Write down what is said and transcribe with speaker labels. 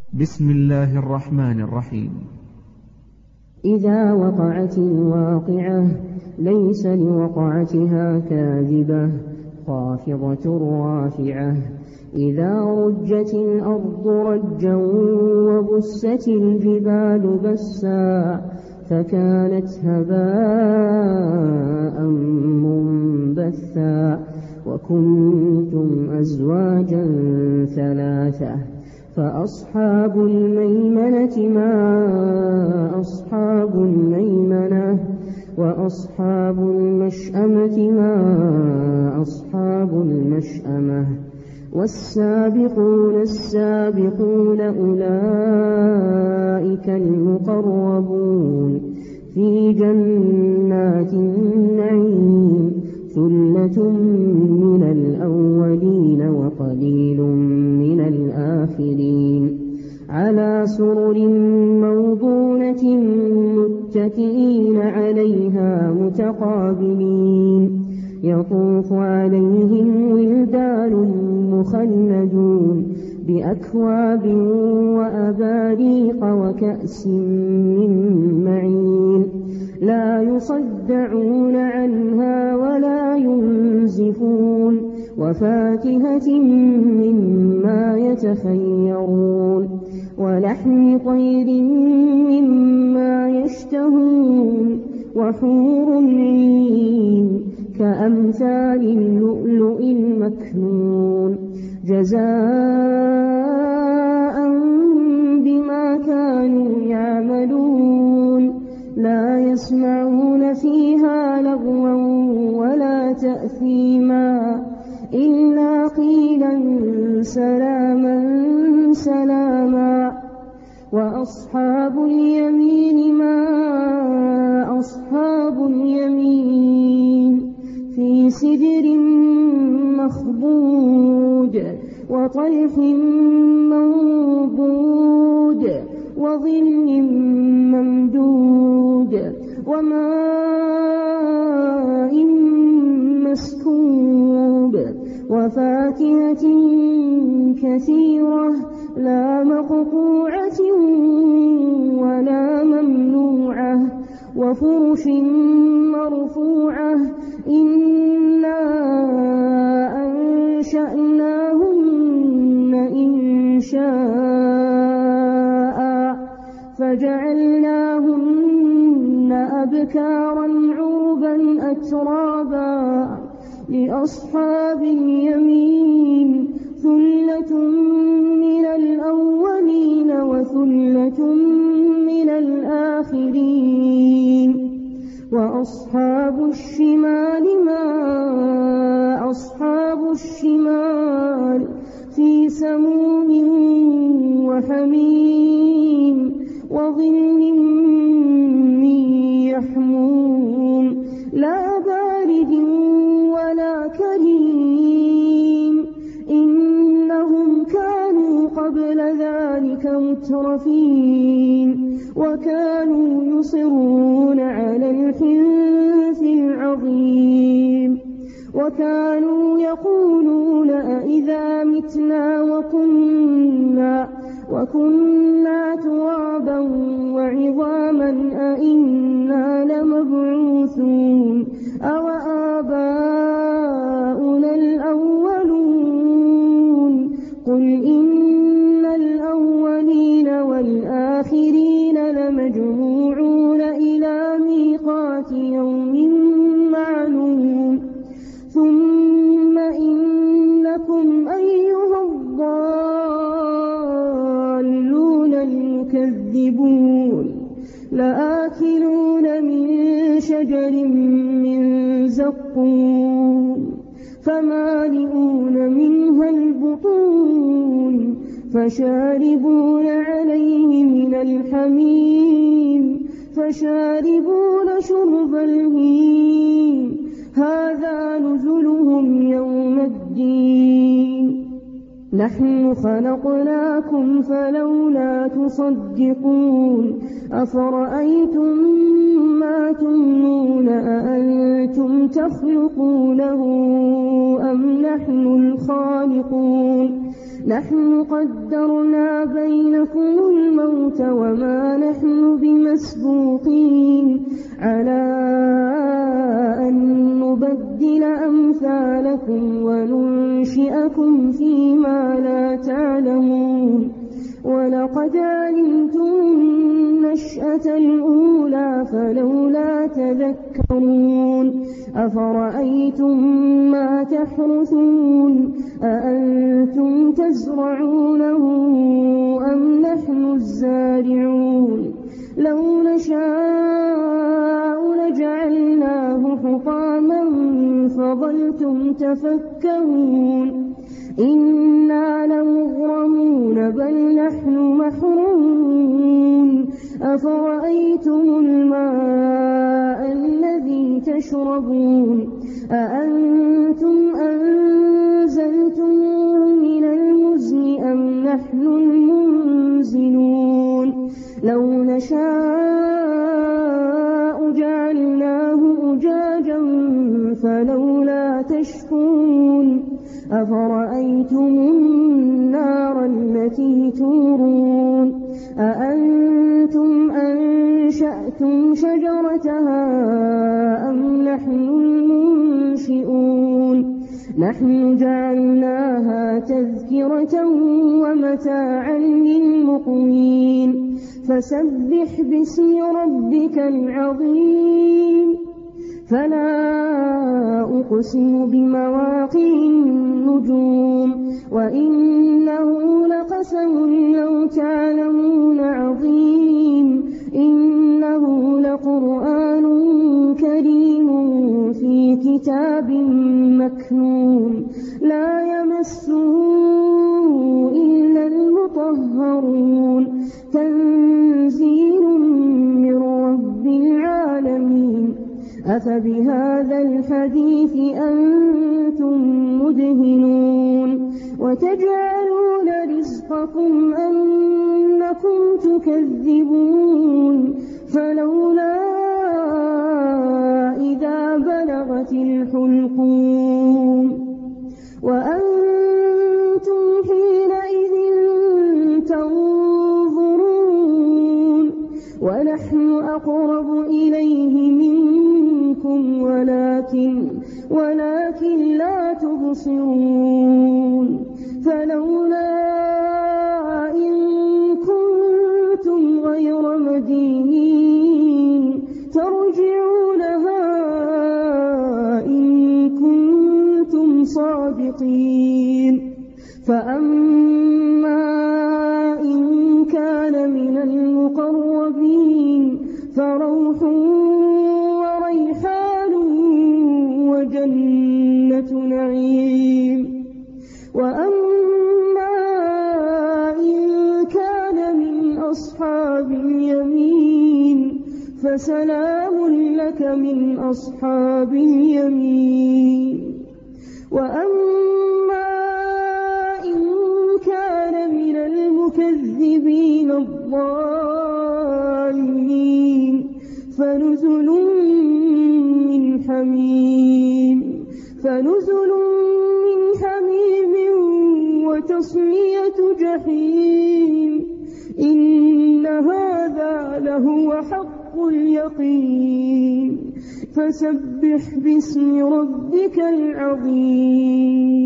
Speaker 1: بسم الله الرحمن الرحيم.
Speaker 2: إذا وقعت الواقعة ليس لوقعتها كاذبة خافضة رافعة. إذا رجت الأرض رجا وبست الجبال بسا فكانت هباء منبثا. وكنتم أزواجا ثلاثة فأصحاب الميمنة ما أصحاب الميمنة وأصحاب المشأمة ما أصحاب المشأمة. والسابقون السابقون أولئك المقربون في جنات النعيم. ثلة من الأولين وقليل من الآخرين. على سرر موضونة متكئين عليها متقابلين. يطوف عليهم ولدان مخلدون بأكواب وأباريق وكأس من معين. لا يصدعون عنها ولا ينزفون. وفاكهة مما يتخيرون ولحم طير مما يشتهون. وحور عين كأمثال اللؤلؤ المكنون جزاء بما كانوا يعملون. لا يسمعون فيها لغوا ولا تأثيما إلا قيلا سلاما سلاما. وأصحاب اليمين ما أصحاب اليمين في سدر مخضود وطلح منضود وظل ممدود وماء مسكوب وفاكهة كثيرة لا مقطوعة ولا ممنوعة وفرش مرفوعة. إنا أنشأناهن إنشاء فجعلناهن أبكارا عربا أترابا لأصحاب اليمين. ثلة من الأولين وثلة من الآخرين. وأصحاب الشمال ما أصحاب الشمال في سموم وحميم وظل من يحموم لا بارد ولا كريم. إنهم كانوا قبل ذلك مترفين وكانوا يصرون على الحنث العظيم. وكانوا يقولون أئذا متنا وكنا ترابا وعظاما أئنا لمبعوثون أو آباؤنا الأولون. قل إن الأولين والآخرين لمجموعون إلى ميقات يوم معلوم. ثم إنكم أيها الضالون المكذبون لآكلون من شجر من زقوم فمالئون منها البطون فشاربون عليه من الحميم فشاربون شرب الهيم. هذا نزلهم يوم الدين. نحن خلقناكم فلولا تصدقون. أفرأيتم ما تمنون أأنتم تخلقونه أم نحن الخالقون. نحن قدرنا بينكم الموت وما نحن بمسبوقين على أن نبدل أمثالكم وننشئكم فيما لا تعلمون ولقد علمتم النشأة الأولى فلولا تذكرون أفرأيتم ما تحرثون أأنتم تزرعونه أم نحن الزارعون لو نشاء لجعلناه حطاما فظلتم تفكرون إنا لمغرمون بل نحن محرومون أفرأيتم الماء الذي تشربون أأنتم أنزلتموه من المزن أم نحن المنزلون لو نشاء جعلناه أجاجا فلولا تشكرون أفرأيتم النار التي تورون أأنتم أنشأتم شجرتها أم نحن المنشئون نحن جعلناها تذكرة ومتاعا للمقوين فسبح باسم ربك العظيم فلا أقسم بمواقع النجوم وإنه لقسم لو تعلمون عظيم إنه لقرآن كريم في كتاب مكنون لا يمسه إلا المطهرون تنزيل من رب العالمين أفبهذا الحديث أنتم مدهنون وتجعلون رزقكم أنكم تكذبون فلولا إذا بلغت الحلقوم وأنتم حينئذ تنظرون ونحن أقرب إليه منكم ولكن لا تبصرون فلولا إن كنتم غير مدينين ترجعونها إن كنتم صادقين فأما إن كان من المقربين فروح وريحان وجنة نعيم وأما إن كان من أصحاب اليمين فسلام لك من أصحاب اليمين وأما إن كان من المكذبين الضالين فنزل من حميم وتصلية جحيم إن هذا لهو حق اليقين فسبح باسم ربك العظيم